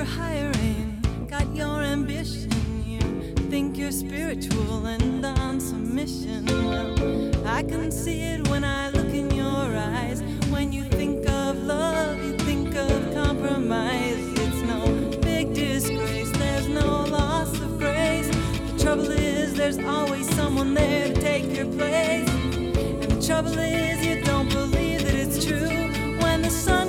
your higher aim, got your ambition. You think you're spiritual and on some mission. Well, I can see it when I look in your eyes. When you think of love, you think of compromise. It's no big disgrace, there's no loss of grace. The trouble is there's always someone there to take your place. And the trouble is you don't believe that it's true. When the sun